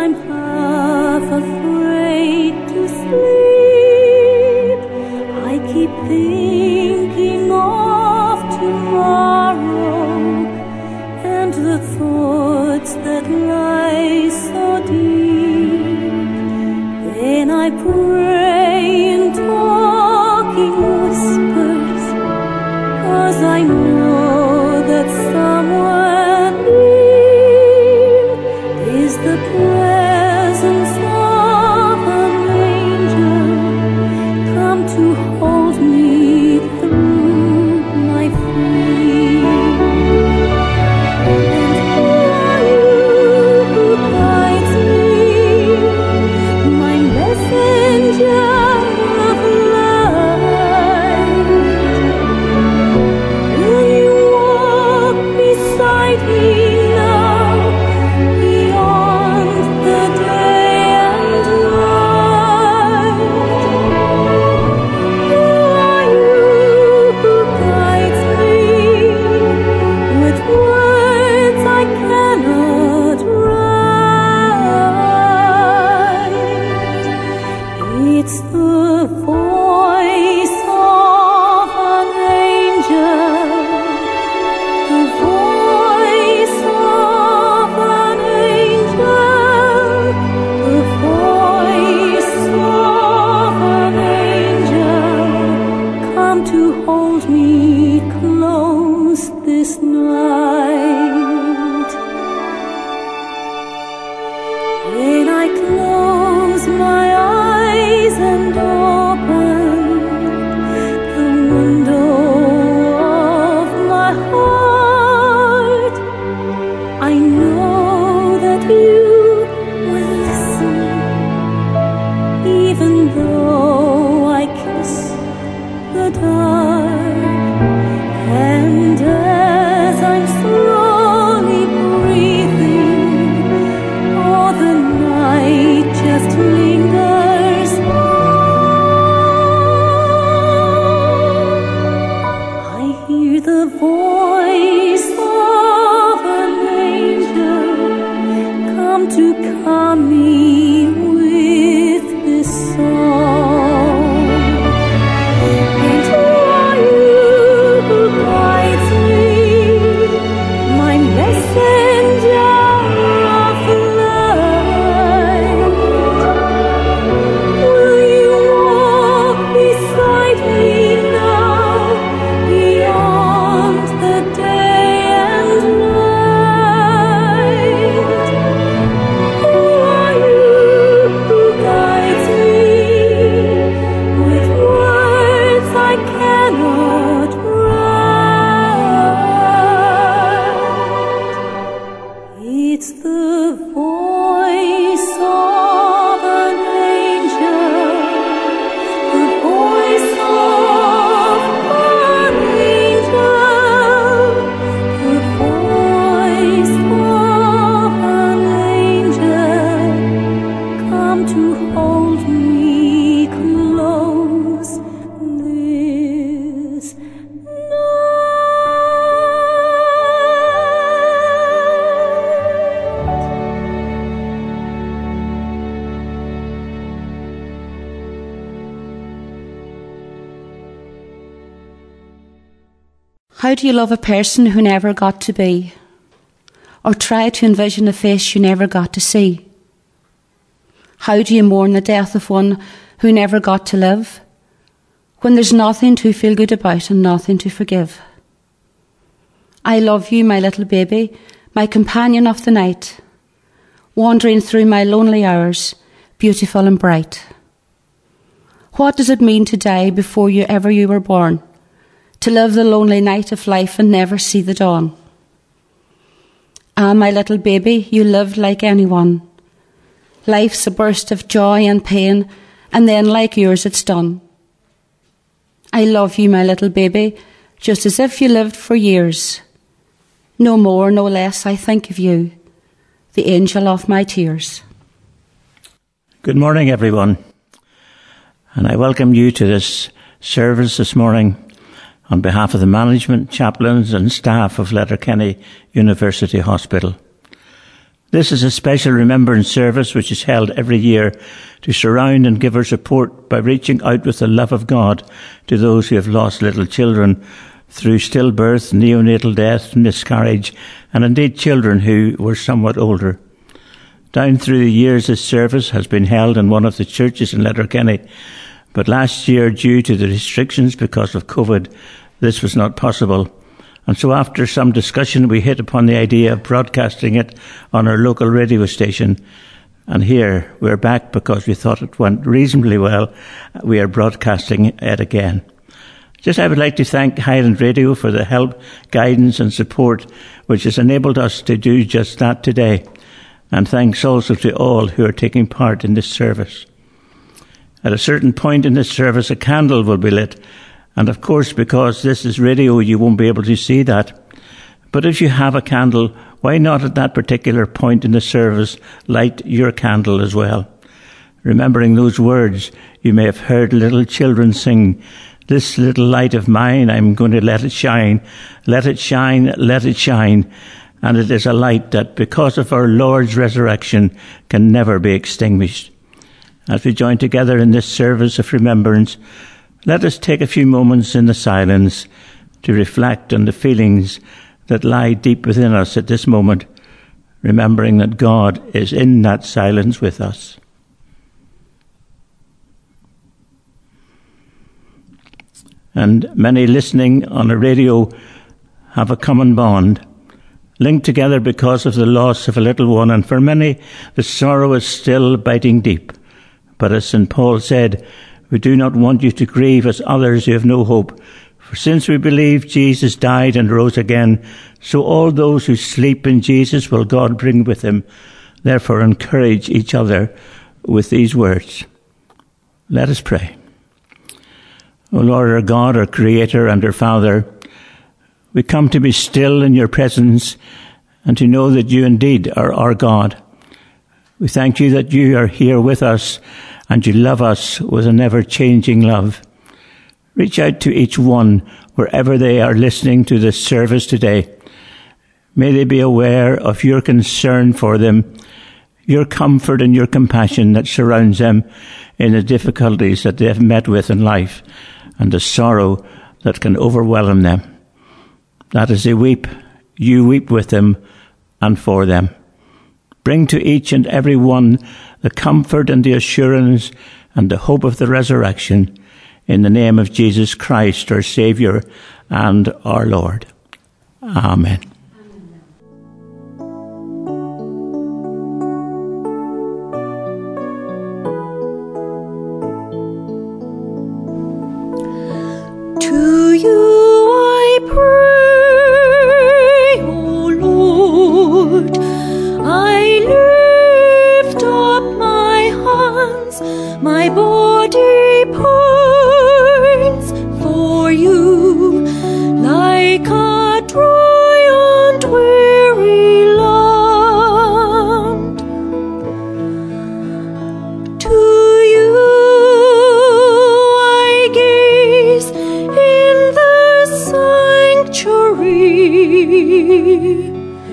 I'm half afraid to sleep. I keep thinking of tomorrow and the thoughts that lie so deep. Then I pray in talking whispers, 'cause I know that somewhere near is the presence of an angel come to hold me through my fear. And who are you who guides me, my messenger of light? Will you walk beside me now, beyond the day and night? Who are you who guides me with words I cannot write? It's the voice of an angel, the voice of an angel, the voice of an angel, come to hold me close this night. When I close my eyes and open the window of my heart, I know that you will listen, even though I kiss the dark. And as I'm slowly breathing, oh, the night just lingers on. I hear the voice of an angel come to calm me with this song. And who are you who guides me, my messenger of light? Will you walk beside me now, beyond the day and night? Who are you who guides me with words I cannot write? It's the voice of an angel, the voice of an angel, the voice of an angel, come to hold me close this How do you love a person who never got to be? Or try to envision a face you never got to see? How do you mourn the death of one who never got to live, when there's nothing to feel good about and nothing to forgive? I love you, my little baby, my companion of the night, wandering through my lonely hours, beautiful and bright. What does it mean to die before you were born? To live the lonely night of life and never see the dawn? Ah, my little baby, you lived like anyone. Life's a burst of joy and pain, and then like yours it's done. I love you, my little baby, just as if you lived for years. No more, no less, I think of you, the angel of my tears. Good morning, everyone, and I welcome you to this service this morning on behalf of the management, chaplains and staff of Letterkenny University Hospital. This is a special remembrance service which is held every year to surround and give our support by reaching out with the love of God to those who have lost little children through stillbirth, neonatal death, miscarriage, and indeed children who were somewhat older. Down through the years, this service has been held in one of the churches in Letterkenny, but last year, due to the restrictions because of COVID, this was not possible. And so after some discussion, we hit upon the idea of broadcasting it on our local radio station. And here, we're back because we thought it went reasonably well. We are broadcasting it again. I would like to thank Highland Radio for the help, guidance and support which has enabled us to do just that today. And thanks also to all who are taking part in this service. At a certain point in this service, a candle will be lit. And of course, because this is radio, you won't be able to see that. But if you have a candle, why not at that particular point in the service light your candle as well? Remembering those words, you may have heard little children sing, "This little light of mine, I'm going to let it shine. Let it shine, let it shine." And it is a light that, because of our Lord's resurrection, can never be extinguished. As we join together in this service of remembrance, let us take a few moments in the silence to reflect on the feelings that lie deep within us at this moment, remembering that God is in that silence with us. And many listening on a radio have a common bond, linked together because of the loss of a little one, and for many the sorrow is still biting deep. But as St. Paul said, we do not want you to grieve as others who have no hope. For since we believe Jesus died and rose again, so all those who sleep in Jesus will God bring with him. Therefore encourage each other with these words. Let us pray. O Lord, our God, our Creator and our Father, we come to be still in your presence and to know that you indeed are our God. We thank you that you are here with us and you love us with an ever-changing love. Reach out to each one wherever they are listening to this service today. May they be aware of your concern for them, your comfort and your compassion that surrounds them in the difficulties that they have met with in life and the sorrow that can overwhelm them. That as they weep, you weep with them and for them. Bring to each and every one the comfort and the assurance and the hope of the resurrection in the name of Jesus Christ, our Saviour and our Lord. Amen. To you I pray, O Lord, I lift up my hands, my body pines for you, like a dry and weary land. To you I gaze in the sanctuary.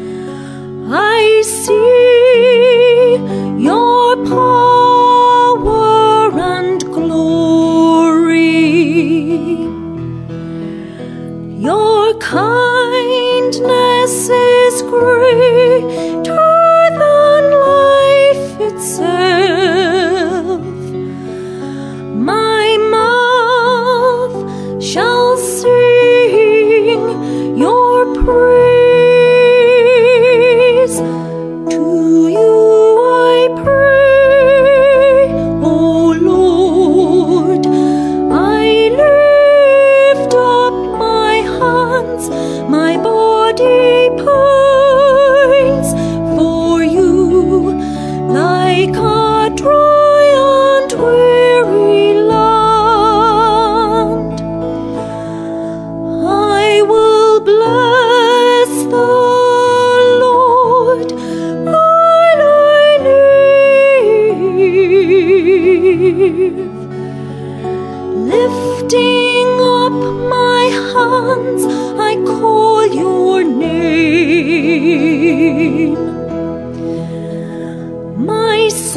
I see your power and glory. Your kindness is greater than life itself. My mouth shall sing your praise. To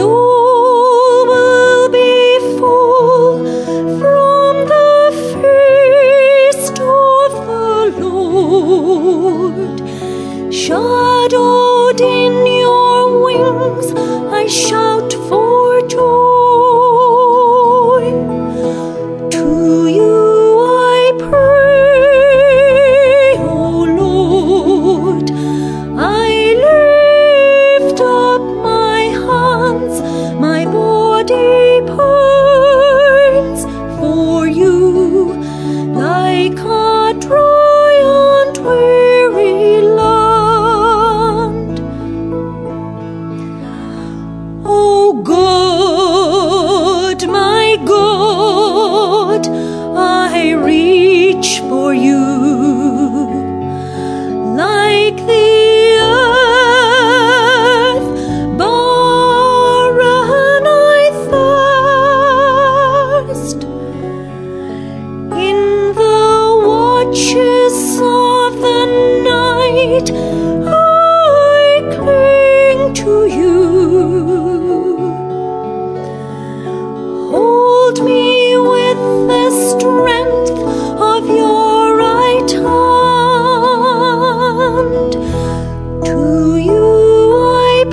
soul will be full from the feast of the Lord. Shadowed in your wings, I shout for joy. To you I pray, O Lord. I lift up my hands, my body burns for you, like a dry and weary land. O God, my God, I reach for you, like the earth barren I thirst. In the watches of the night I cling to you. Hold me with the strength of your right hand. To you I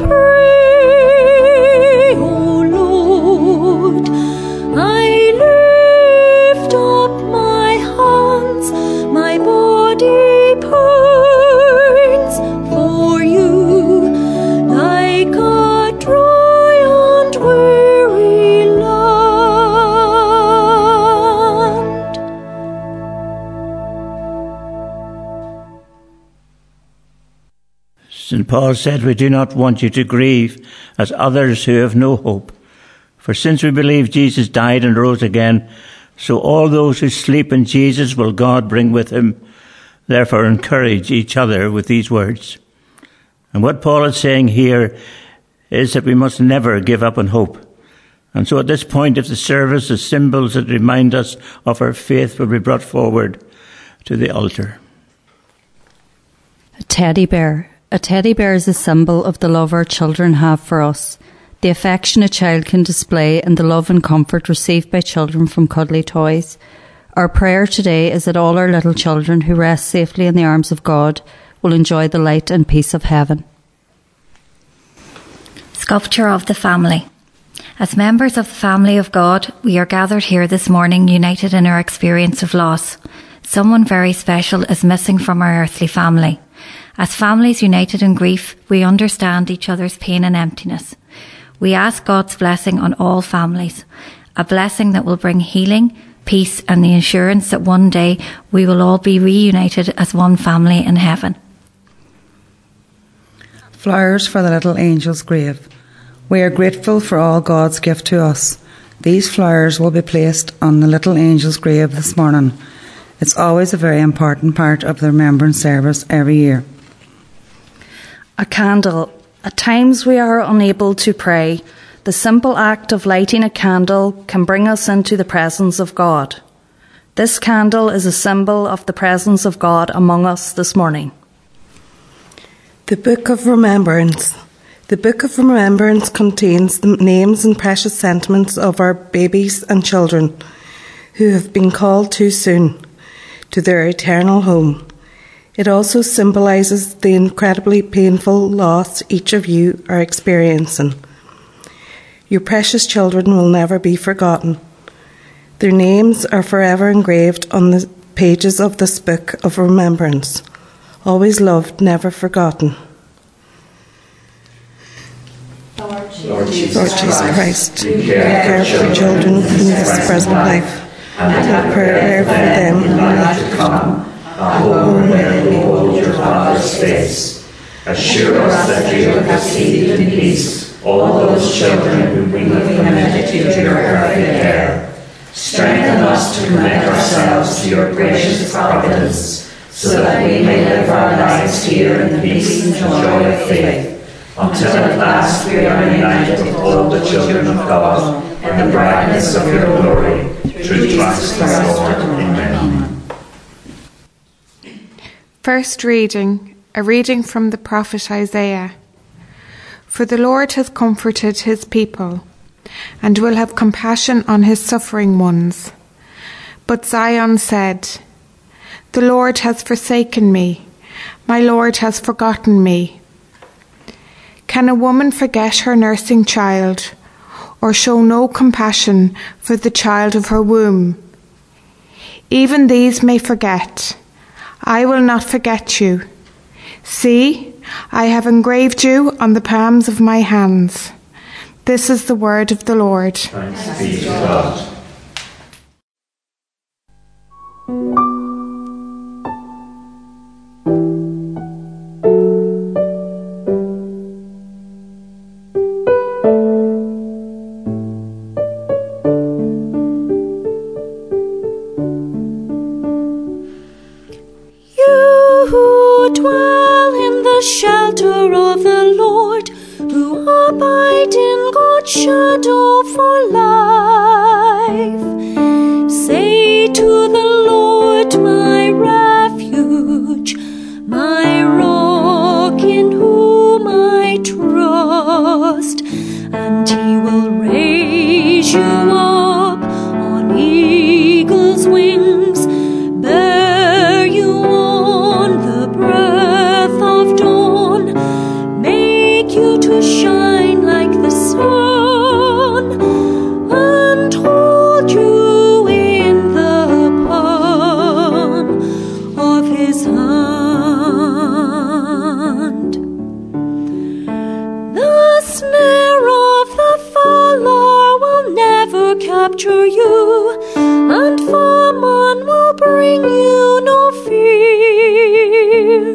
pray, O Lord. I lift up my hands, my body burns for you, like a dry and weary land. St. Paul said, "We do not want you to grieve as others who have no hope. For since we believe Jesus died and rose again, so all those who sleep in Jesus will God bring with him. Therefore encourage each other with these words." And what Paul is saying here is that we must never give up on hope. And so at this point of the service, the symbols that remind us of our faith will be brought forward to the altar. A teddy bear. A teddy bear is a symbol of the love our children have for us, the affection a child can display, and the love and comfort received by children from cuddly toys. Our prayer today is that all our little children who rest safely in the arms of God will enjoy the light and peace of heaven. Sculpture of the family. As members of the family of God, we are gathered here this morning united in our experience of loss. Someone very special is missing from our earthly family. As families united in grief, we understand each other's pain and emptiness. We ask God's blessing on all families, a blessing that will bring healing, peace, and the assurance that one day we will all be reunited as one family in heaven. Flowers for the little angel's grave. We are grateful for all God's gift to us. These flowers will be placed on the little angel's grave this morning. It's always a very important part of the remembrance service every year. A candle. At times we are unable to pray. The simple act of lighting a candle can bring us into the presence of God. This candle is a symbol of the presence of God among us this morning. The Book of Remembrance. The Book of Remembrance contains the names and precious sentiments of our babies and children who have been called too soon to their eternal home. It also symbolises the incredibly painful loss each of you are experiencing. Your precious children will never be forgotten. Their names are forever engraved on the pages of this Book of Remembrance. Always loved, never forgotten. Lord Jesus Christ, take care for children in this present life, and prayer for them in the life to come. A home where we behold your Father's face. Assure us that you have received in peace all those children whom we have committed to your perfect care. Strengthen us to commit ourselves to your gracious providence, so that we may live our lives here in the peace and joy of faith, until at last we are united with all the children of God in the brightness of your glory, through Christ our Lord. Amen. First reading, a reading from the prophet Isaiah. For the Lord has comforted his people, and will have compassion on his suffering ones. But Zion said, The Lord has forsaken me, my Lord has forgotten me. Can a woman forget her nursing child, or show no compassion for the child of her womb? Even these may forget. I will not forget you. See, I have engraved you on the palms of my hands. This is the word of the Lord. Thanks be to God. Shelter of the Lord, who abide in God's shadow for life. Say to the Lord, my refuge, my rock in whom I trust, and he will raise you up on eagle's wings, bear you on the breath of dawn, make you to shine like the sun, and hold you in the palm of his hand. The snare of the fowler will never capture you, and famine will bring you no fear.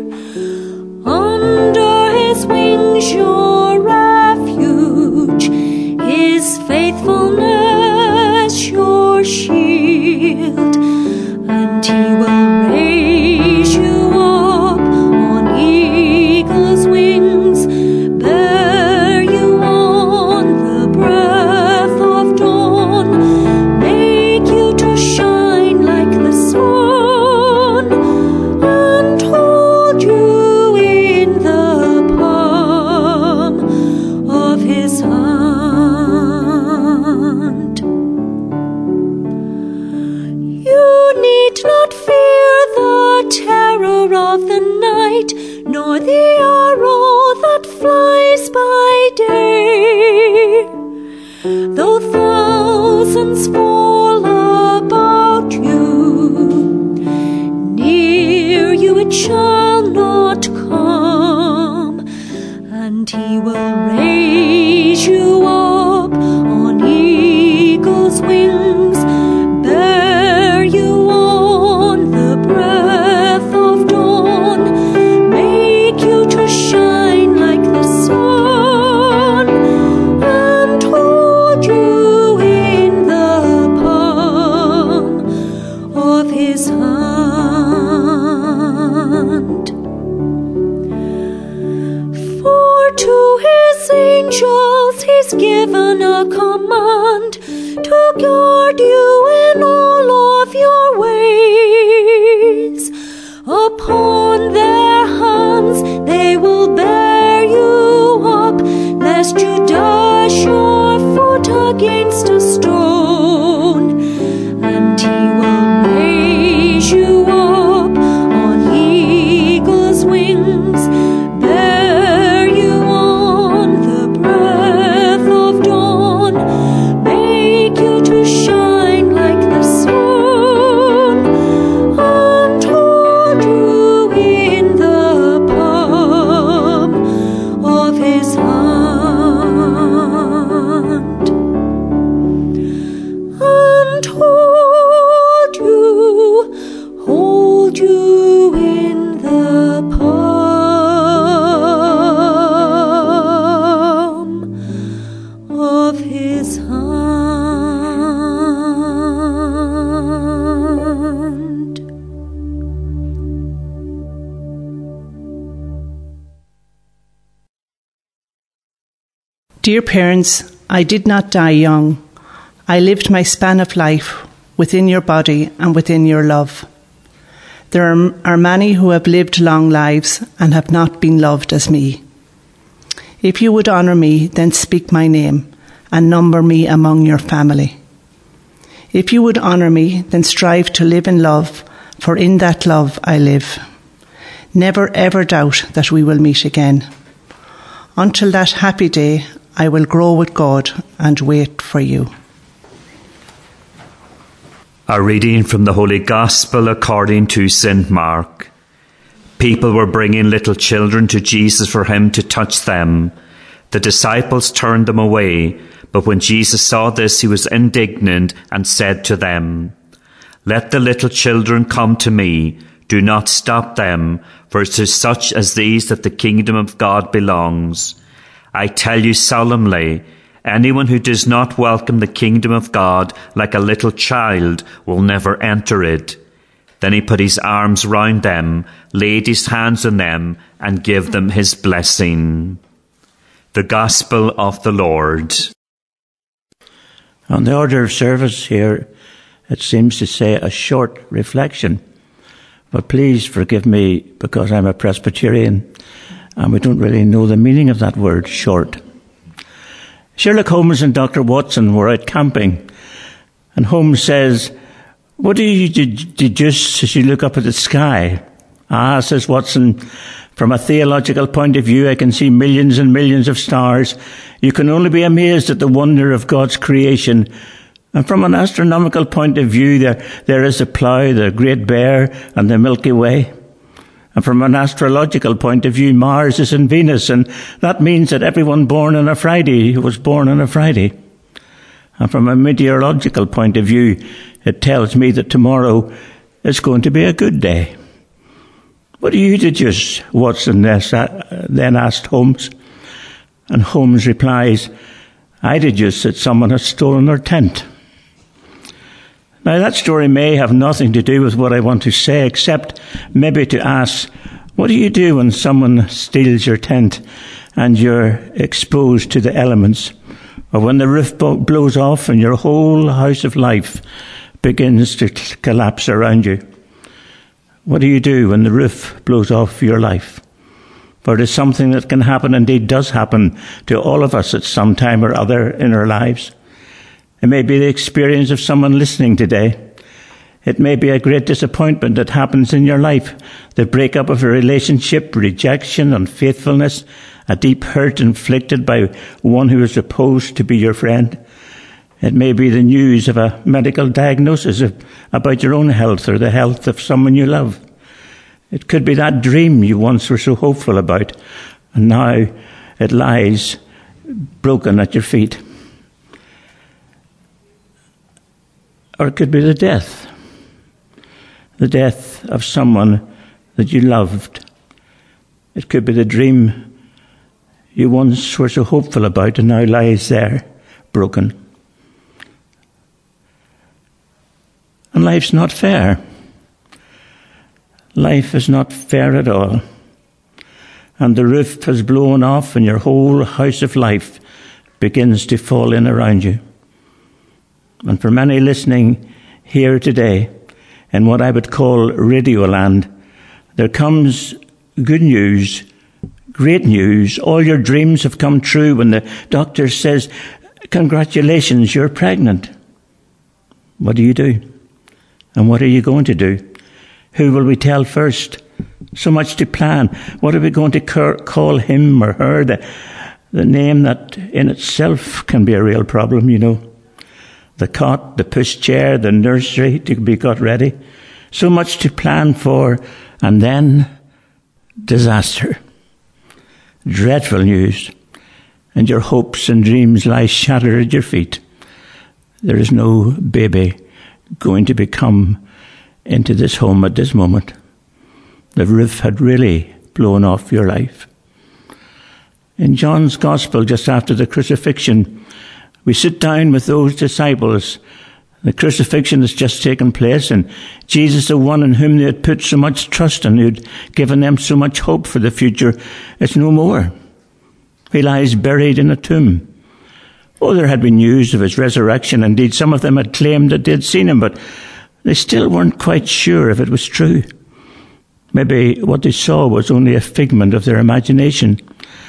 Under his wings your refuge, his faithfulness your shield, and he will raise you up on eagle's wings, bear you on the breath of dawn, make you to shine like the sun, and hold you in the palm of his hand. You need not fear the terror of the night, nor the arrow that flies by day. Though thousands fall about you, near you it shall not come, and he will raise you up on eagle's wings, bear you on the breath of dawn, make you to shine like the sun, and hold you in the palm of his hand. For to his angels he's given a command to guard you in all of your ways. Upon their hands they will bear you up, lest you dash your foot against a stone. And he will raise you up on eagle's wings, bear you on the breath of dawn, make you to shine like the sun, and hold you in the palm of his hand, and hold you in the palm of his hand. Dear parents, I did not die young. I lived my span of life within your body and within your love. There are many who have lived long lives and have not been loved as me. If you would honour me, then speak my name, and number me among your family. If you would honour me, then strive to live in love, for in that love I live. Never ever doubt that we will meet again. Until that happy day, I will grow with God and wait for you. A reading from the Holy Gospel according to St. Mark. People were bringing little children to Jesus for him to touch them. The disciples turned them away, but when Jesus saw this, he was indignant and said to them, "Let the little children come to me. Do not stop them, for it is to such as these that the kingdom of God belongs. I tell you solemnly, anyone who does not welcome the kingdom of God like a little child will never enter it." Then he put his arms round them, laid his hands on them, and gave them his blessing. The Gospel of the Lord. On the order of service here, it seems to say a short reflection. But please forgive me because I'm a Presbyterian and we don't really know the meaning of that word, short. Sherlock Holmes and Dr. Watson were out camping, and Holmes says, "What do you deduce as you look up at the sky?" "Ah," says Watson, "from a theological point of view, I can see millions and millions of stars. You can only be amazed at the wonder of God's creation. And from an astronomical point of view, there is the Plough, the Great Bear, and the Milky Way. And from an astrological point of view, Mars is in Venus, and that means that everyone born on a Friday was born on a Friday. And from a meteorological point of view, it tells me that tomorrow is going to be a good day." "What do you deduce?" Watson then asked Holmes. And Holmes replies, "I deduce that someone has stolen our tent." Now that story may have nothing to do with what I want to say, except maybe to ask, what do you do when someone steals your tent and you're exposed to the elements? Or when the roof blows off and your whole house of life begins to collapse around you? What do you do when the roof blows off your life? For it is something that can happen, indeed does happen, to all of us at some time or other in our lives. It may be the experience of someone listening today. It may be a great disappointment that happens in your life, the breakup of a relationship, rejection, unfaithfulness, a deep hurt inflicted by one who is supposed to be your friend. It may be the news of a medical diagnosis about your own health or the health of someone you love. It could be that dream you once were so hopeful about, and now it lies broken at your feet. Or it could be the death of someone that you loved. It could be the dream you once were so hopeful about and now lies there, broken. And life's not fair. Life is not fair at all. And the roof has blown off and your whole house of life begins to fall in around you. And for many listening here today, in what I would call Radioland, there comes good news, great news. All your dreams have come true when the doctor says, "Congratulations, you're pregnant." What do you do? And what are you going to do? Who will we tell first? So much to plan. What are we going to call him or her? The name that in itself can be a real problem, you know. The cot, the pushchair, the nursery to be got ready. So much to plan for, and then disaster. Dreadful news. And your hopes and dreams lie shattered at your feet. There is no baby going to come into this home at this moment. The roof had really blown off your life. In John's Gospel, just after the crucifixion, we sit down with those disciples. The crucifixion has just taken place, and Jesus, the one in whom they had put so much trust and who'd given them so much hope for the future, is no more. He lies buried in a tomb. Oh, there had been news of his resurrection. Indeed, some of them had claimed that they'd seen him, but they still weren't quite sure if it was true. Maybe what they saw was only a figment of their imagination.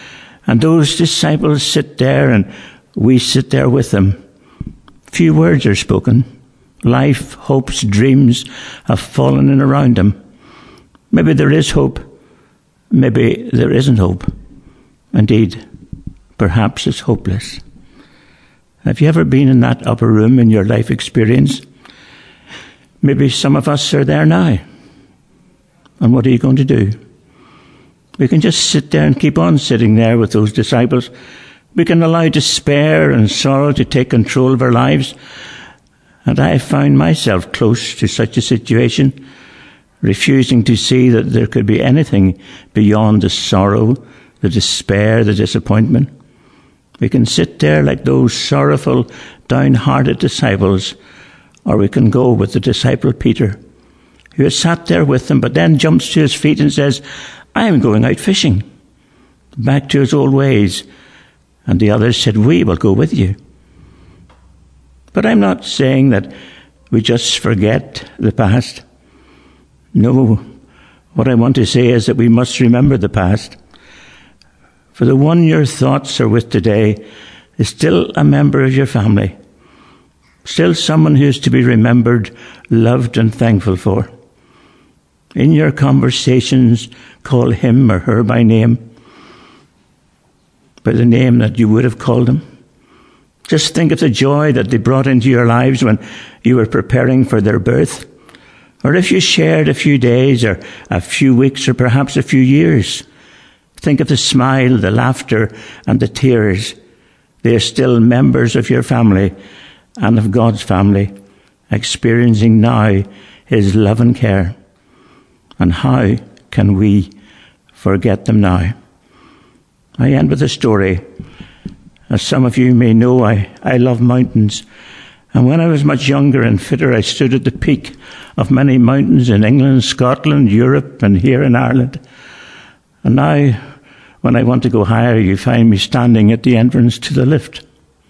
And those disciples sit there and we sit there with them. Few words are spoken. Life, hopes, dreams have fallen in around them. Maybe there is hope. Maybe there isn't hope. Indeed, perhaps it's hopeless. Have you ever been in that upper room in your life experience? Maybe some of us are there now. And what are you going to do? We can just sit there and keep on sitting there with those disciples. We can allow despair and sorrow to take control of our lives. And I found myself close to such a situation, refusing to see that there could be anything beyond the sorrow, the despair, the disappointment. We can sit there like those sorrowful, downhearted disciples, or we can go with the disciple Peter, who had sat there with them, but then jumps to his feet and says, I am going out fishing, back to his old ways. And the others said, we will go with you. But I'm not saying that we just forget the past. No, what I want to say is that we must remember the past. For the one your thoughts are with today is still a member of your family, still someone who is to be remembered, loved and thankful for. In your conversations, call him or her by name, by the name that you would have called him. Just think of the joy that they brought into your lives when you were preparing for their birth. Or if you shared a few days or a few weeks or perhaps a few years. Think of the smile, the laughter and the tears. They are still members of your family and of God's family, experiencing now his love and care. And how can we forget them now? I end with a story. As some of you may know, I love mountains. And when I was much younger and fitter, I stood at the peak of many mountains in England, Scotland, Europe, and here in Ireland. And now, when I want to go higher, you find me standing at the entrance to the lift.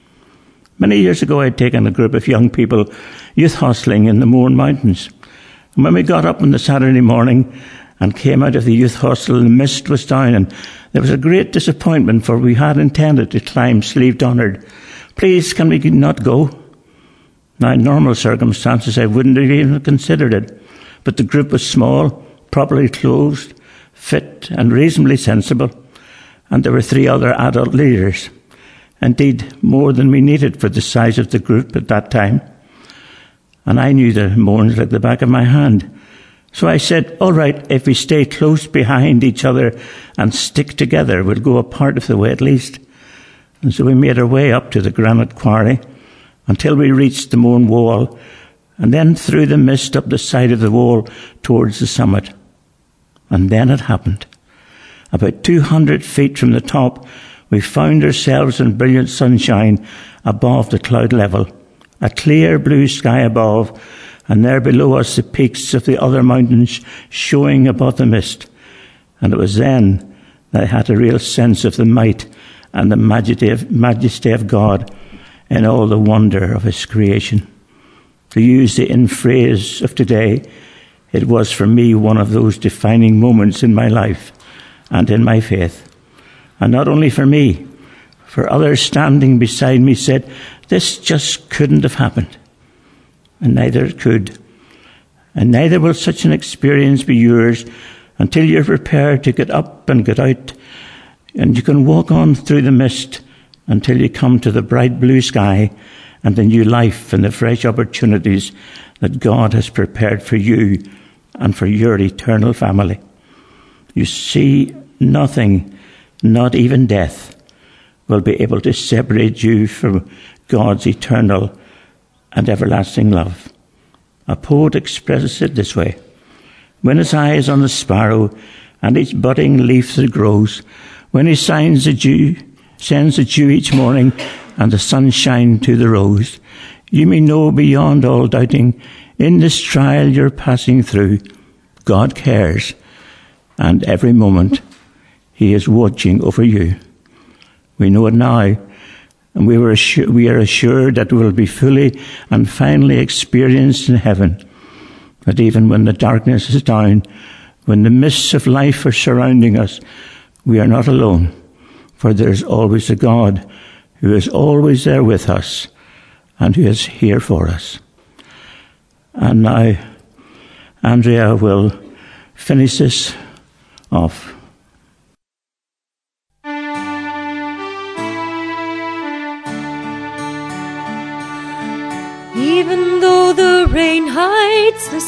Many years ago, I had taken a group of young people youth hosteling in the Mourne Mountains. And when we got up on the Saturday morning and came out of the youth hostel, the mist was down and there was a great disappointment, for we had intended to climb Slieve Donard. Please, can we not go? Now, in normal circumstances, I wouldn't have even considered it. But the group was small, properly clothed, fit and reasonably sensible. And there were 3 other adult leaders. Indeed, more than we needed for the size of the group at that time. And I knew the Mournes like the back of my hand. So I said, all right, if we stay close behind each other and stick together, we'll go a part of the way at least. And so we made our way up to the granite quarry until we reached the Mourne wall, and then through the mist up the side of the wall towards the summit. And then it happened. About 200 feet from the top, we found ourselves in brilliant sunshine above the cloud level. A clear blue sky above, and there below us the peaks of the other mountains showing above the mist. And it was then that I had a real sense of the might and the majesty of God in all the wonder of his creation. To use the in phrase of today, it was for me one of those defining moments in my life and in my faith. And not only for me, for others standing beside me said, this just couldn't have happened. And neither it could. And neither will such an experience be yours until you're prepared to get up and get out. And you can walk on through the mist until you come to the bright blue sky and the new life and the fresh opportunities that God has prepared for you and for your eternal family. You see, nothing, not even death, will be able to separate you from God's eternal and everlasting love. A poet expresses it this way: when his eye is on the sparrow and each budding leaf that grows, when he sends the dew each morning and the sunshine to the rose, you may know beyond all doubting, in this trial you're passing through, God cares, and every moment he is watching over you. We know it now, and we are assured that we will be fully and finally experienced in heaven, that even when the darkness is down, when the mists of life are surrounding us, we are not alone, for there is always a God who is always there with us and who is here for us. And now Andrea will finish this off. Even though the rain hides the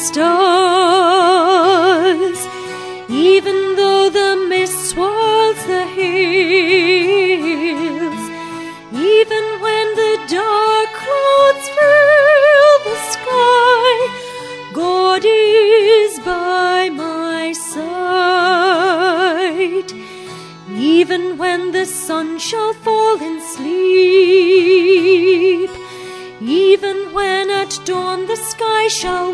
stars, even though the mist swirls the hills, even when the dark clouds fill the sky, God is by my side. Even when the sun shall fall in sleep, even when at dawn the sky shall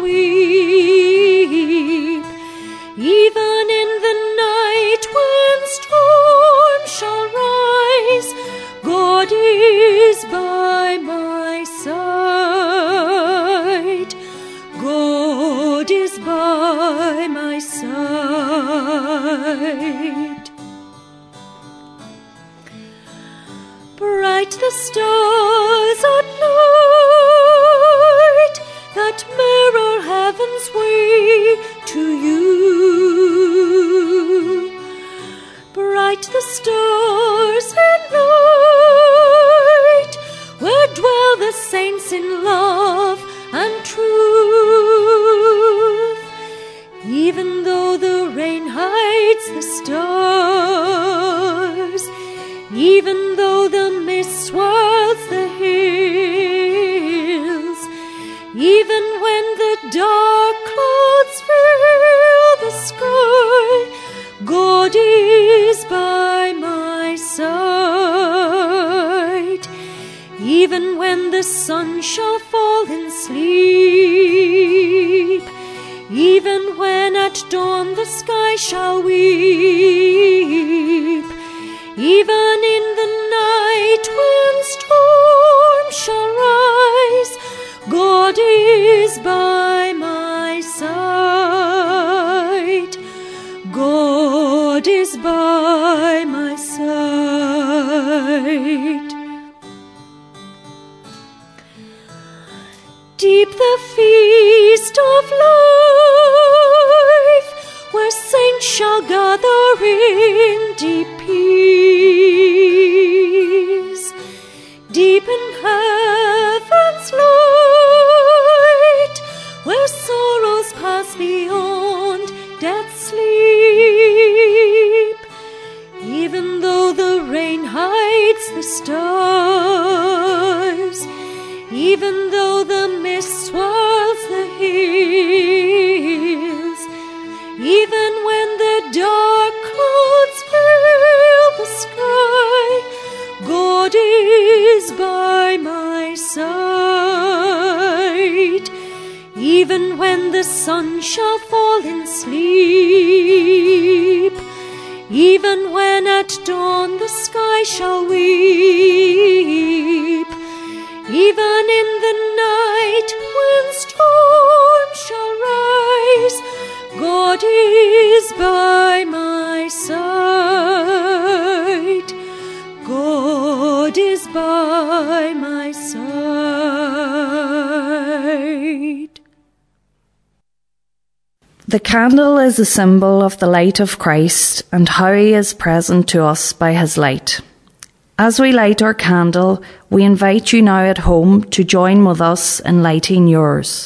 weep, even in the night when storm shall rise, God is by my side. God is by my side. Bright the stars at night that mirror heaven's way to you. Bright the stars at night where dwell the saints in love and truth. Even though the rain hides the stars, even though the mist swirls the hills, even when the dark clouds fill the sky, God is by my side. Even when the sun shall fall in sleep, even when at dawn the sky shall weep, even in the night when storm shall rise, God is by my side. God is by my side. Deep the feast of life, where saints shall gather in deep peace. Deep in heaven's light, where sorrows pass beyond death's sleep. Even though the rain hides the stars, even though the mist swirls the hills, even when the dark clouds fill the sky, God is by my side. Even when the sun shall fall in sleep, even when at dawn the sky shall weep, even in the night when storm shall rise, God is by my side. God is by my side. The candle is a symbol of the light of Christ and how he is present to us by his light. As we light our candle, we invite you now at home to join with us in lighting yours.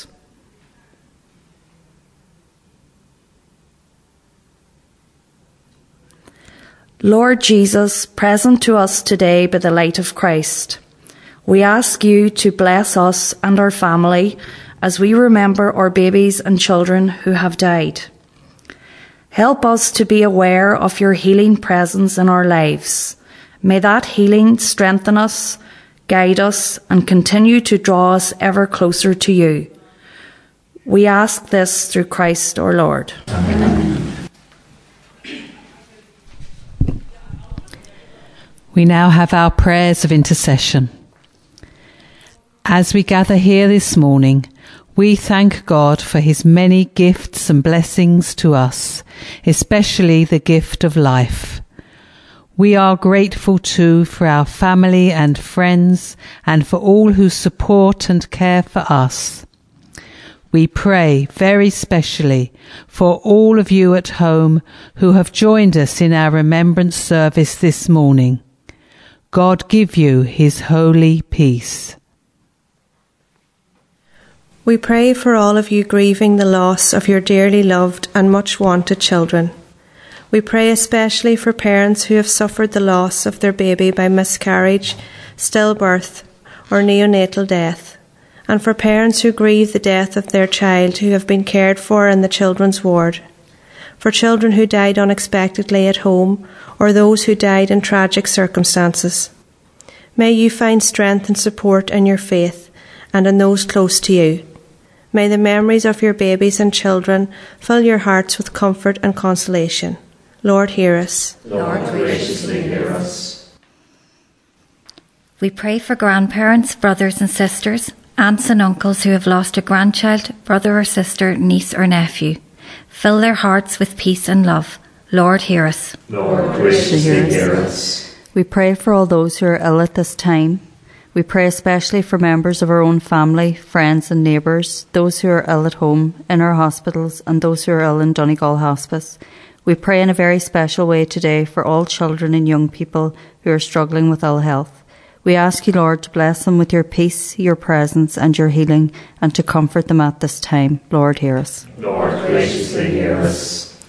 Lord Jesus, present to us today by the light of Christ, we ask you to bless us and our family as we remember our babies and children who have died. Help us to be aware of your healing presence in our lives. May that healing strengthen us, guide us, and continue to draw us ever closer to you. We ask this through Christ our Lord. Amen. We now have our prayers of intercession. As we gather here this morning, we thank God for his many gifts and blessings to us, especially the gift of life. We are grateful too for our family and friends and for all who support and care for us. We pray very specially for all of you at home who have joined us in our remembrance service this morning. God give you his holy peace. We pray for all of you grieving the loss of your dearly loved and much wanted children. We pray especially for parents who have suffered the loss of their baby by miscarriage, stillbirth, or neonatal death, and for parents who grieve the death of their child who have been cared for in the children's ward, for children who died unexpectedly at home, or those who died in tragic circumstances. May you find strength and support in your faith and in those close to you. May the memories of your babies and children fill your hearts with comfort and consolation. Lord, hear us. Lord, graciously hear us. We pray for grandparents, brothers and sisters, aunts and uncles who have lost a grandchild, brother or sister, niece or nephew. Fill their hearts with peace and love. Lord, hear us. Lord, graciously hear us. We pray for all those who are ill at this time. We pray especially for members of our own family, friends and neighbours, those who are ill at home, in our hospitals, and those who are ill in Donegal Hospice. We pray in a very special way today for all children and young people who are struggling with ill health. We ask you, Lord, to bless them with your peace, your presence and your healing, and to comfort them at this time. Lord, hear us. Lord, graciously hear us.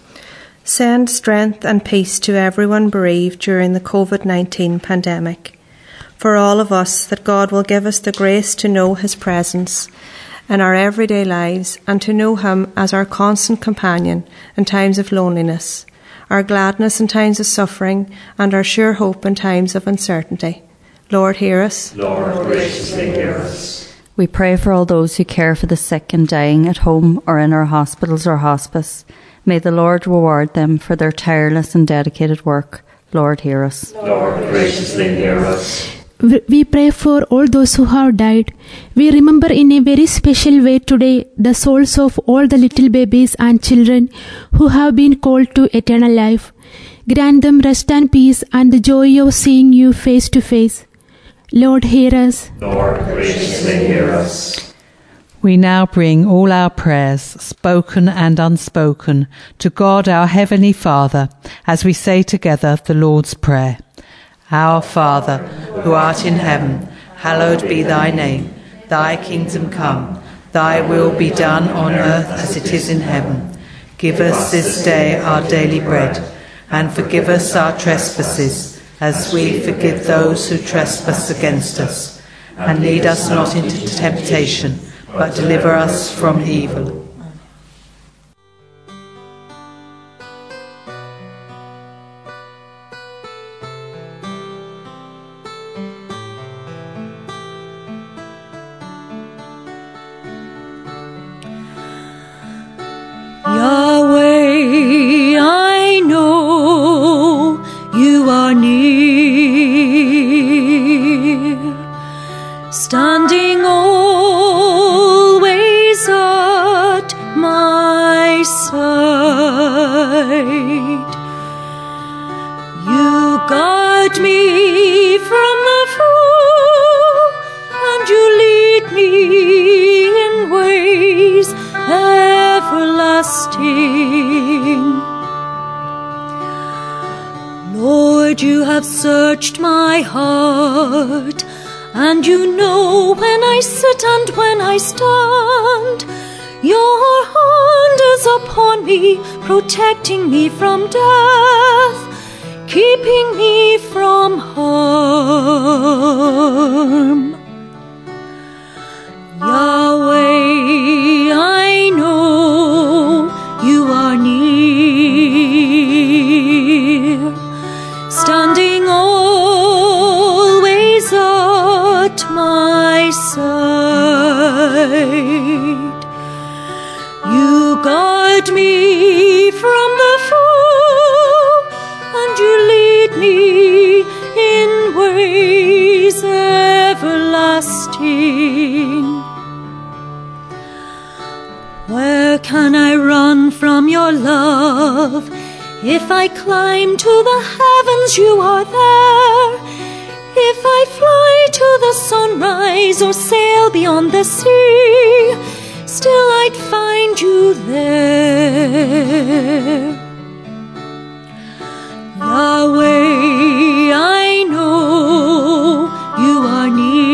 Send strength and peace to everyone bereaved during the COVID-19 pandemic. For all of us, that God will give us the grace to know his presence in our everyday lives and to know him as our constant companion in times of loneliness, our gladness in times of suffering, and our sure hope in times of uncertainty. Lord, hear us. Lord, graciously hear us. We pray for all those who care for the sick and dying at home or in our hospitals or hospice. May the Lord reward them for their tireless and dedicated work. Lord, hear us. Lord, graciously hear us. We pray for all those who have died. We remember in a very special way today the souls of all the little babies and children who have been called to eternal life. Grant them rest and peace and the joy of seeing you face to face. Lord, hear us. Lord, graciously hear us. We now bring all our prayers, spoken and unspoken, to God our Heavenly Father, as we say together the Lord's Prayer. Our Father, who art in heaven, hallowed be thy name. Thy kingdom come, thy will be done on earth as it is in heaven. Give us this day our daily bread, and forgive us our trespasses, as we forgive those who trespass against us. And lead us not into temptation, but deliver us from evil. Yahweh, I know you are near, standing always at my side. You guide me from the fall, and you lead me in ways everlasting. Lord, you have searched my heart, and you know when I sit and when I stand. Your hand is upon me, protecting me from death, keeping me from harm. Yahweh, I know you are near, standing always at my side. You guide me from the fall, and you lead me in ways everlasting. Where can I run from your love? If I climb to the heavens, you are there. If I fly to the sunrise or sail beyond the sea, still I'd find you there. Yahweh, I know you are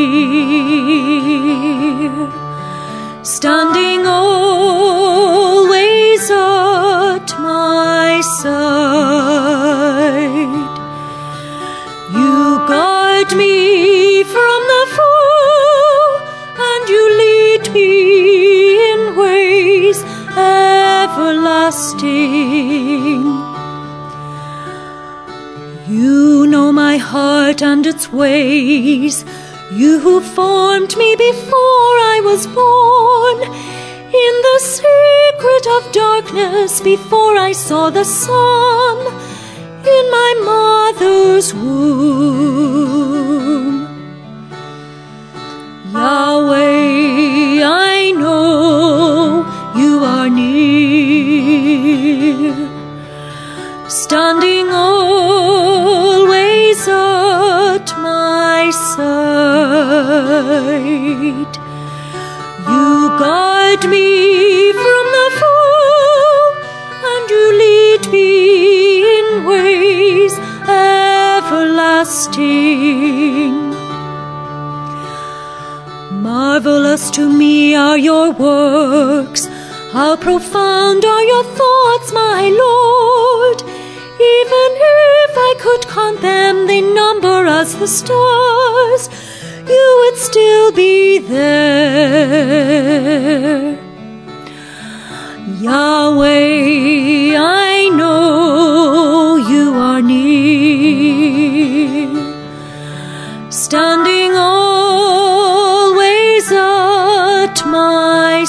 near, standing always at my side. You guide me from the foe, and you lead me in ways everlasting. You know my heart and its ways. You who formed me before I was born, in the secret of darkness, before I saw the sun, in my mother's womb. Yahweh, I know you are near, standing always at my side. You guide me from the foe, and you lead me in ways everlasting. Marvelous to me are your works. How profound are your thoughts, my Lord. Even if I could count them, they number as the stars, you would still be there. Yahweh, I know you are near, standing always at my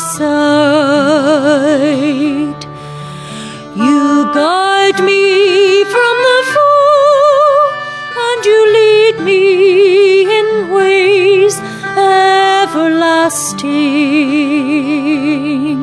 side. You guide me from the foe, and you lead me in ways everlasting.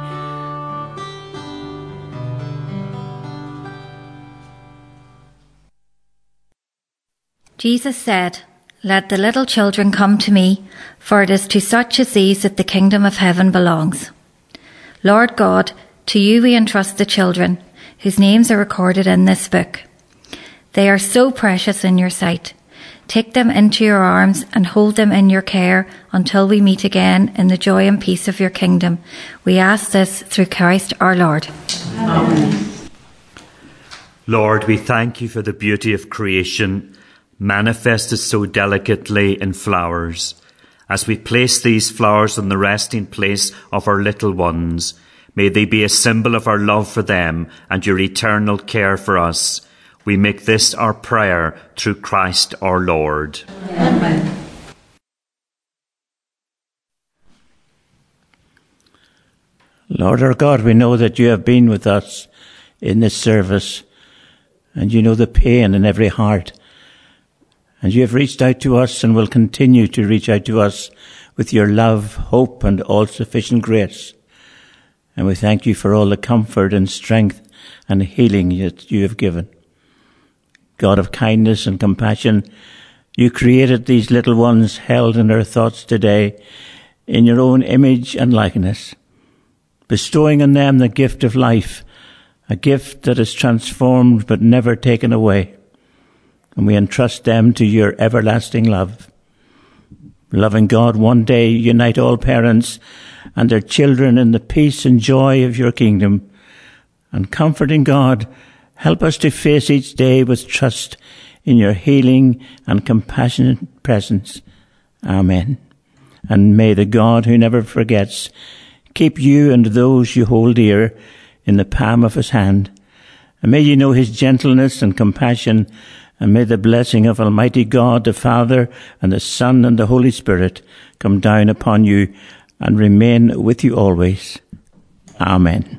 Jesus said, "Let the little children come to me, for it is to such as these that the kingdom of heaven belongs." Lord God, to you we entrust the children, whose names are recorded in this book. They are so precious in your sight. Take them into your arms and hold them in your care until we meet again in the joy and peace of your kingdom. We ask this through Christ our Lord. Amen. Lord, we thank you for the beauty of creation, manifested so delicately in flowers. As we place these flowers on the resting place of our little ones, may they be a symbol of our love for them and your eternal care for us. We make this our prayer through Christ our Lord. Amen. Lord our God, we know that you have been with us in this service, and you know the pain in every heart. And you have reached out to us and will continue to reach out to us with your love, hope, and all-sufficient grace. And we thank you for all the comfort and strength and healing that you have given. God of kindness and compassion, you created these little ones held in our thoughts today in your own image and likeness, bestowing on them the gift of life, a gift that is transformed but never taken away. And we entrust them to your everlasting love. Loving God, one day unite all parents and their children in the peace and joy of your kingdom. And comforting God, help us to face each day with trust in your healing and compassionate presence. Amen. And may the God who never forgets keep you and those you hold dear in the palm of his hand. And may you know his gentleness and compassion. And may the blessing of Almighty God, the Father, and the Son, and the Holy Spirit come down upon you and remain with you always. Amen.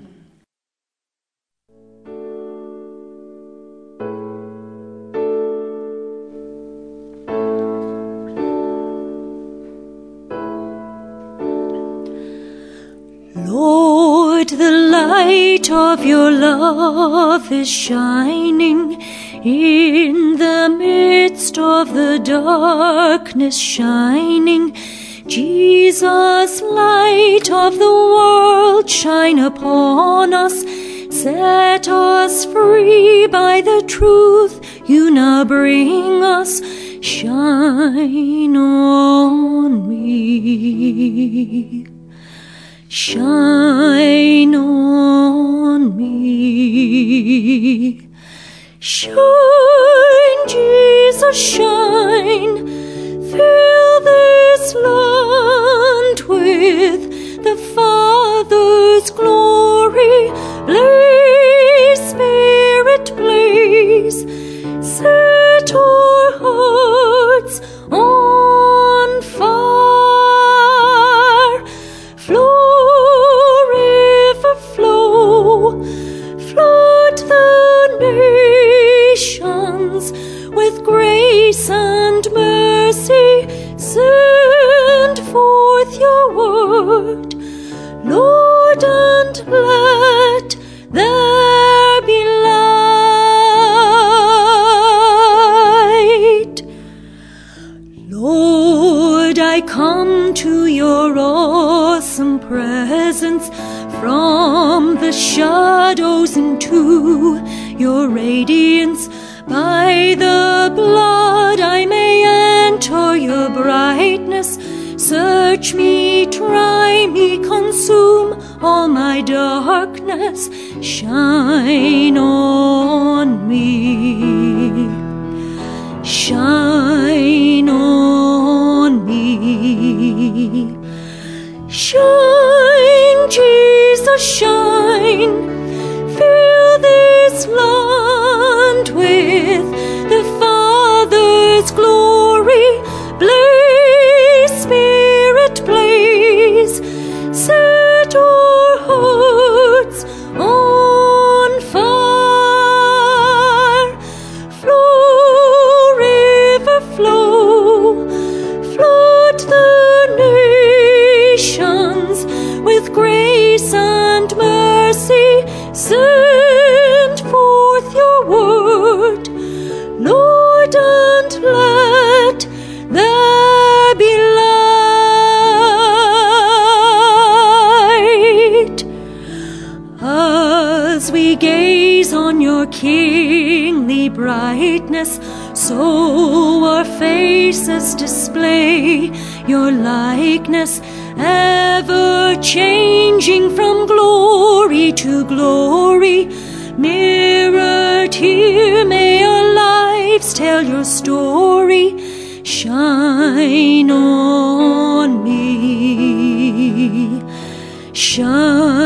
Lord, the the light of your love is shining in the midst of the darkness shining. Jesus, light of the world, shine upon us. Set us free by the truth you now bring us. Shine on me. Shine on me. Shine, Jesus, shine. Fill this land with the Father's glory. Blaze, Spirit, blaze. Set our hearts on fire. Flow, river, flow. Flood the nations with grace and mercy. Send forth your word, Lord, and let there be light. Lord, I come to your awesome presence from the shadows into your radiance. By the blood I may enter your brightness. Search me, try me, consume all my darkness. Shine on me. Shine on me. Shine, Jesus, shine. Fill this land with the Father's glory. Blaze, Spirit, blaze. Set our hearts on fire. Flow, river, flow. Flood the nations with grace and mercy. Send forth your word, Lord, and let there be light. As we gaze on your kingly brightness, so our faces display your likeness, ever changing from glory to glory. Mirrored here, may our lives tell your story. Shine on me. Shine